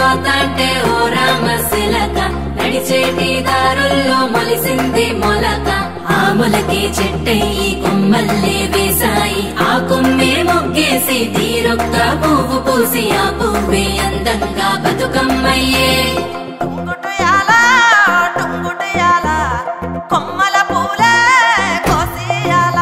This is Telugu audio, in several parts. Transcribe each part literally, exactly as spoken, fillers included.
పోతాంటే ఓ రామశిలక నడిచేటి దారుల్లో మొలిసింది మొలక ఆ మొలకే చెట్టయి కొమ్మల్లే వేసాయి ఆ కొమ్మే మొగ్గేసి తీరొక్క పువ్వు పూసి ఆ పువ్వే అందంగా బతుకమ్మయ్యే టుంగుటుయాల టుంగుటుయాల కొమ్మల పూలే కోసియాల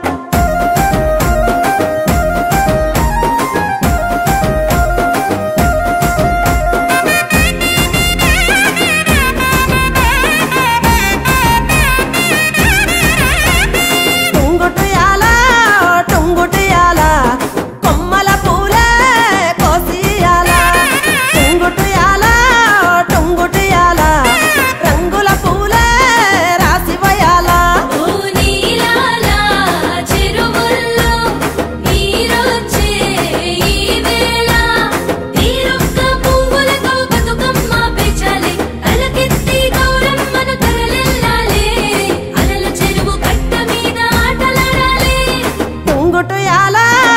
టుంగుటుయాల టుంగుటుయాల కొమ్మల పూలే కోసియాల టుంగుటుయాల టుంగుటుయాల రంగుల పూలే రాసివయాల ఓ నీలాల చెరువుల్లో నీరొచ్చే ఈ వేళ తీరొక్క పువ్వులతో బతుకమ్మ పెంచాలి అలకెత్తి గౌరమ్మను తరలిల్లాలి అలల చెరువు కట్ట మీద ఆటలాడాలి టుంగుటుయాల